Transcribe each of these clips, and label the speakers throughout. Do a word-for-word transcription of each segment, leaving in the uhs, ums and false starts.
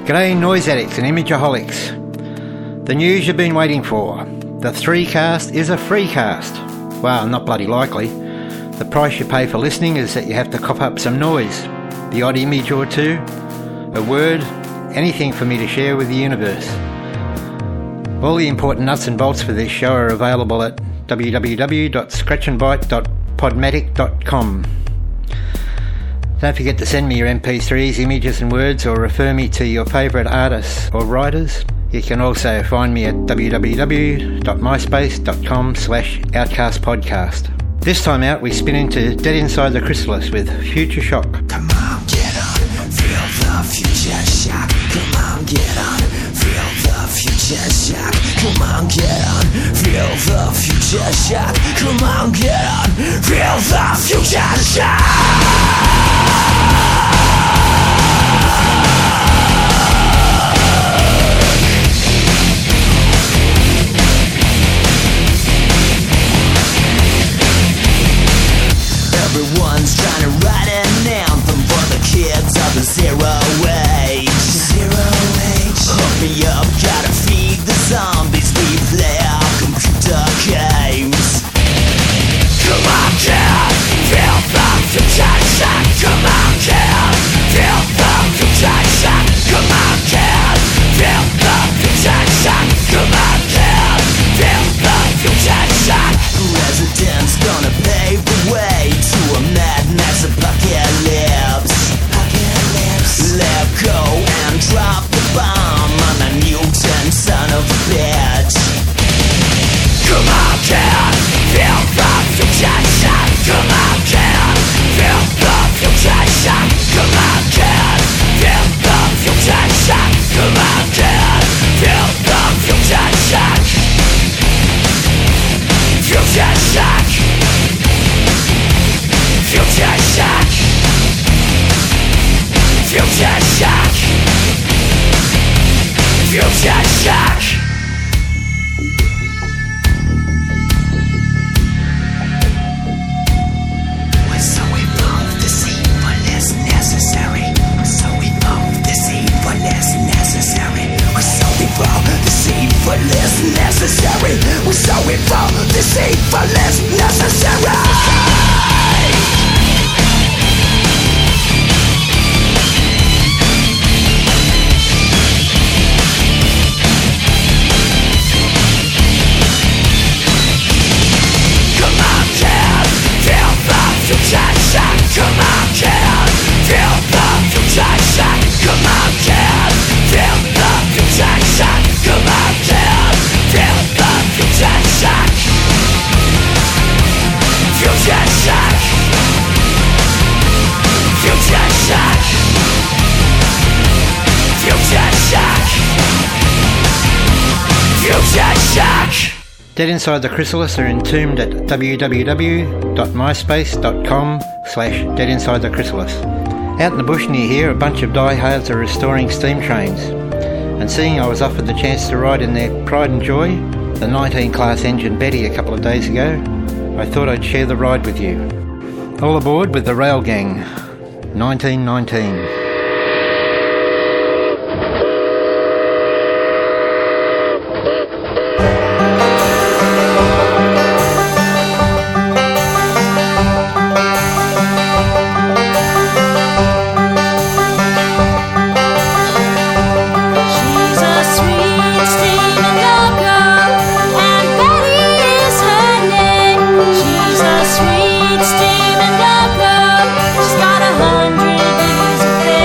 Speaker 1: G'day noise addicts and imageaholics. The news you've been waiting for. The three cast is a free cast. Well, not bloody likely. The price you pay for listening is that you have to cop up some noise. The odd image or two, a word, anything for me to share with the universe. All the important nuts and bolts for this show are available at w w w dot scratch and bite dot podmatic dot com. Don't forget to send me your M P threes, images and words, or refer me to your favourite artists or writers. You can also find me at w w w dot myspace dot com slash outcast podcast. This time out we spin into Dead Inside the Chrysalis with Future Shock.
Speaker 2: Come on, get on, feel the future shock. Come on, get on, feel the future shock. Come on, get on, feel the future shock. Come on, get on, feel the future shock. Everyone's trying to write an anthem for the kids of the zero age. Zero age. Hook me up, gotta feed the zombies. We play our computer games. Come on, kid, feel the future shock. Come on, kid, feel the future shock. Come on, kid, feel the future shock. Come on, kid, feel the future shock. Residents gonna pave the way to a Mad Max apocalypse. Apocalypse. Let go and drop the bomb on the mutant son of a bitch. Come on, kid, feel the future shock. Come on, kid, feel the future shock. Come on, kid, feel the future shock. Come on, kid, feel the future shock. Future shock. Future shock. Future shock. Future shock. We're so evolved, this evil is necessary. We're so evolved, this evil is necessary. We're so evolved, this evil is necessary. We're so evolved, this evil is necessary. Future shock, come on, kid, feel the future shock. Come on, kid, feel the future shock. Come on, kid, feel the future shock. Future shock. Future shock. Future shock. Future shock.
Speaker 1: Dead Inside the Chrysalis are entombed at w w w dot myspace dot com slash Dead Inside the Chrysalis. Out in the bush near here, a bunch of diehards are restoring steam trains, and seeing I was offered the chance to ride in their Pride and Joy, the nineteen class engine Betty, a couple of days ago, I thought I'd share the ride with you. All aboard with the Rail Gang, nineteen nineteen.
Speaker 3: Sweet steaming loco, she's got a hundred years of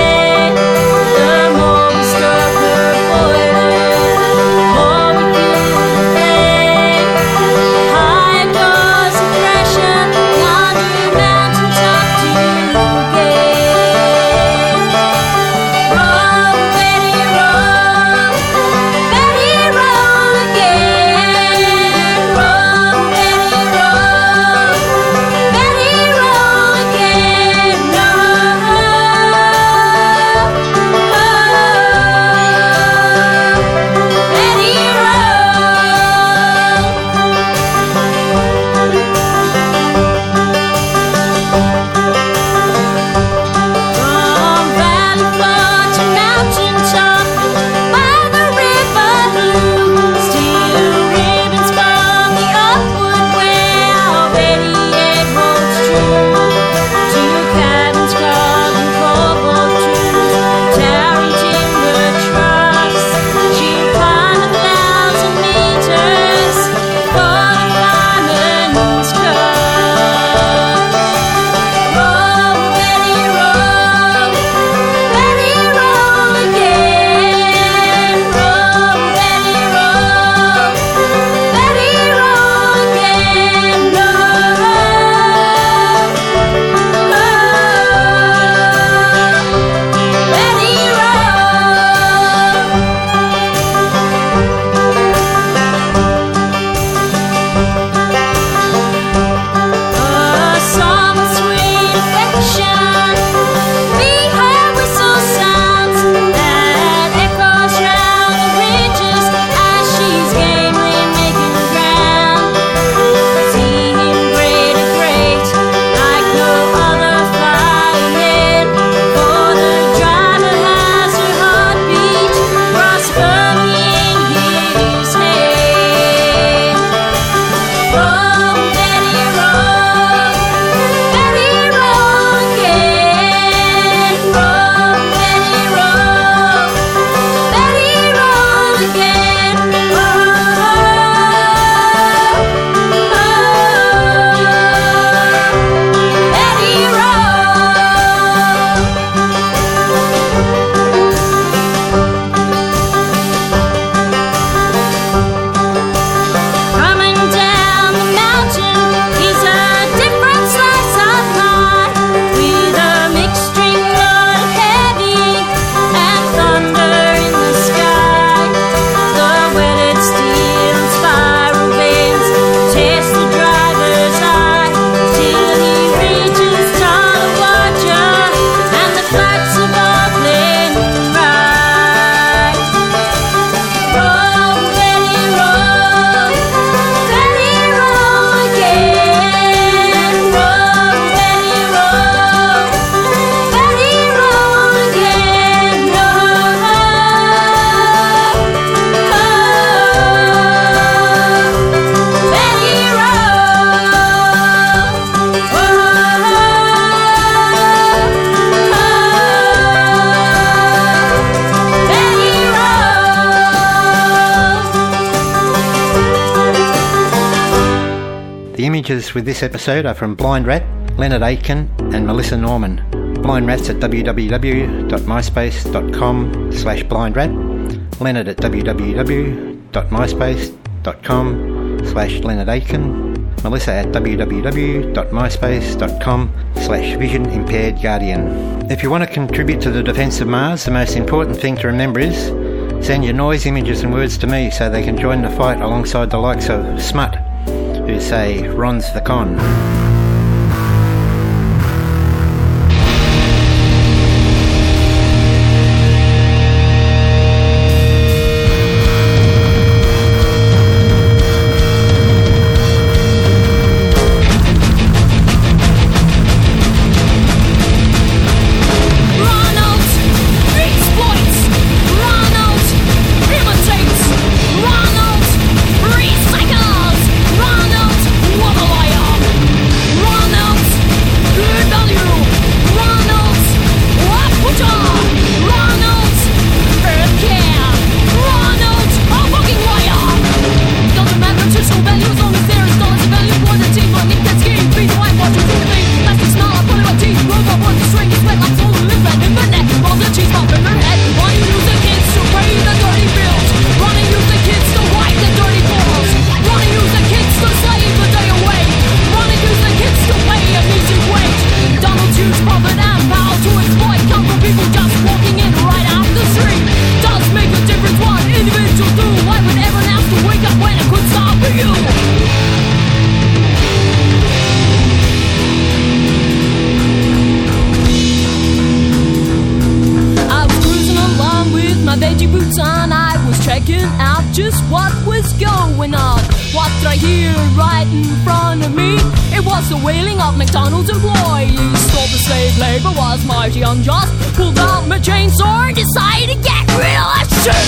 Speaker 1: presenters with this episode are from Blind Rat, Leonard Aitken and Melissa Norman. Blind Rat's at www.myspace.com slash blindrat. Leonard at www.myspace.com slash Leonard Aitken. Melissa at www.myspace.com slash vision impaired guardian. If you want to contribute to the defence of Mars, the most important thing to remember is send your noise, images and words to me so they can join the fight alongside the likes of Smut, who say Ron's the con.
Speaker 3: Just what was going on? What did I hear right in front of me? It was the wailing of McDonald's employees. Thought the slave labor was mighty unjust. Pulled out my chainsaw and decided to get real as shit.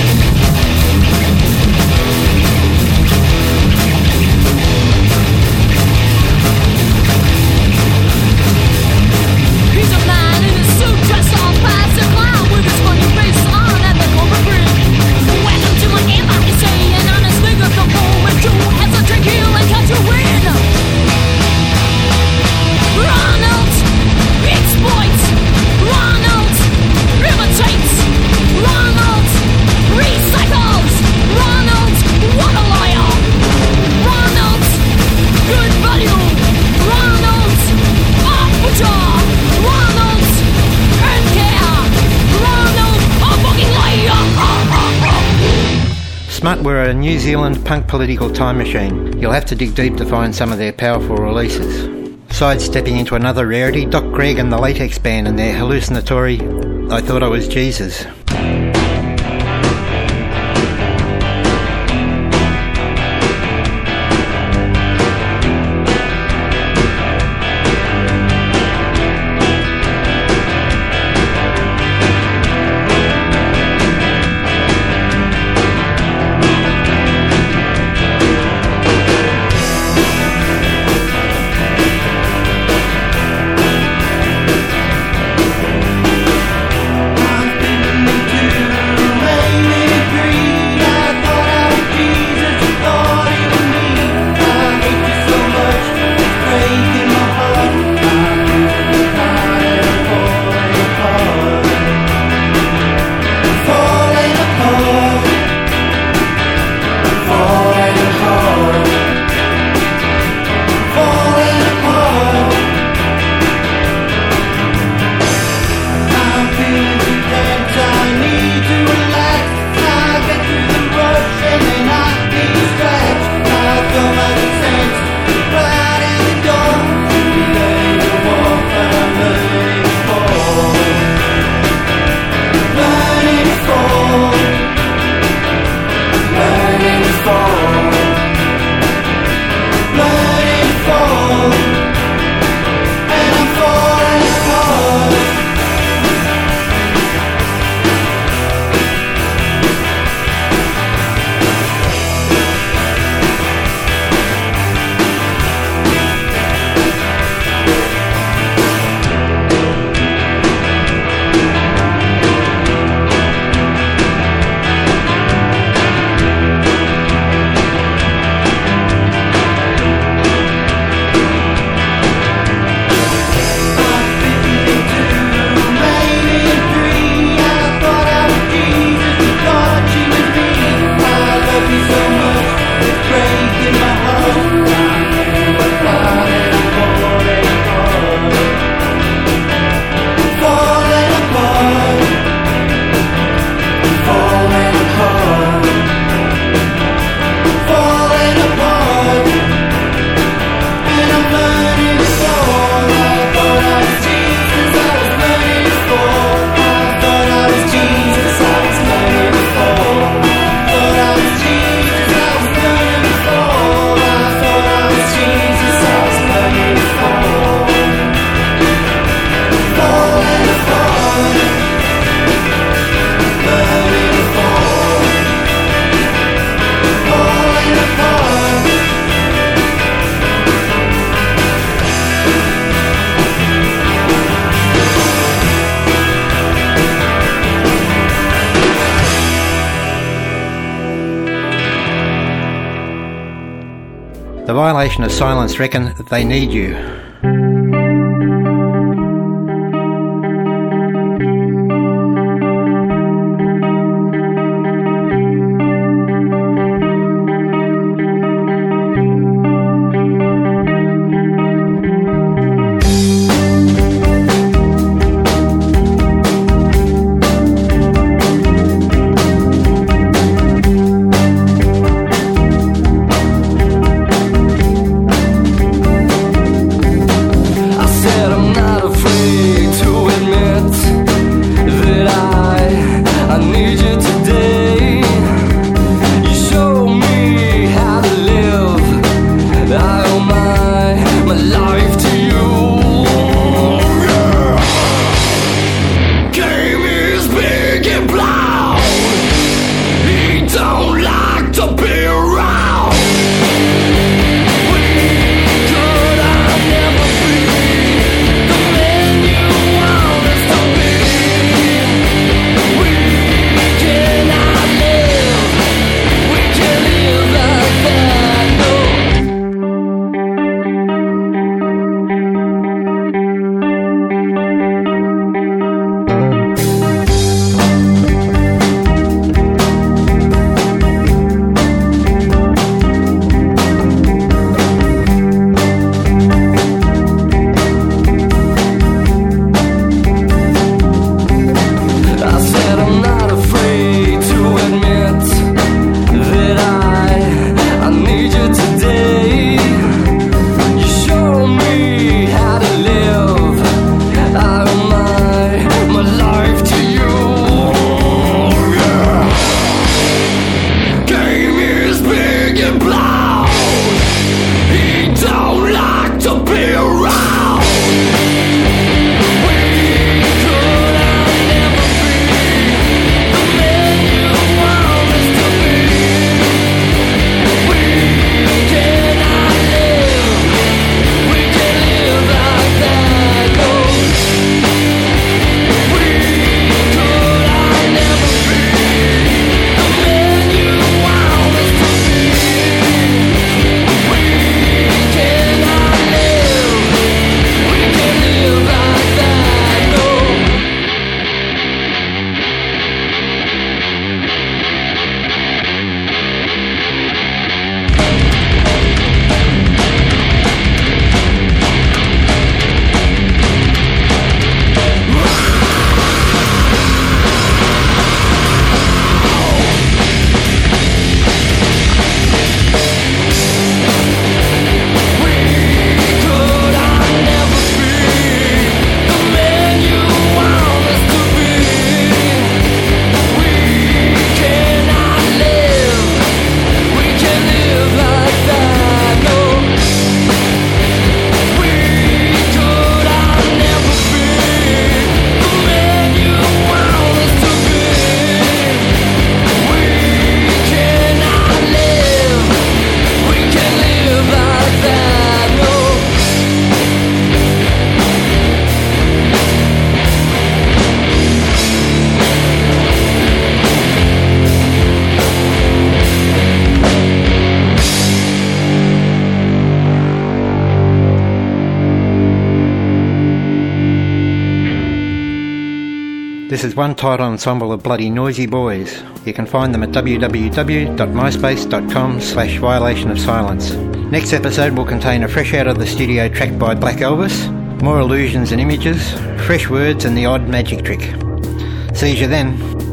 Speaker 3: He's a man in a suit dressed all past a clown with his funny face on and the corporate grin. Welcome to my game, I can say, and honestly, the moment you have to drink heel and catch a win. Ronald exploits, Ronald imitates, Ronald recycles, Ronald what a liar, Ronald good value, Ronald off the jaw, Ronald earn care, Ronald a fucking liar.
Speaker 1: Smut were a New Zealand punk political time machine. You'll have to dig deep to find some of their powerful releases. Sidestepping into another rarity, Doc Gregg and the Latex Band and their hallucinatory I Thought I Was Jesus.
Speaker 2: I've been
Speaker 1: The Violation of Silence reckon that they need you. This is one tight ensemble of bloody noisy boys. You can find them at w w w dot myspace dot com slash violation of silence. Next episode will contain a fresh out of the studio track by Black Elvis, more illusions and images, fresh words and the odd magic trick. See you then.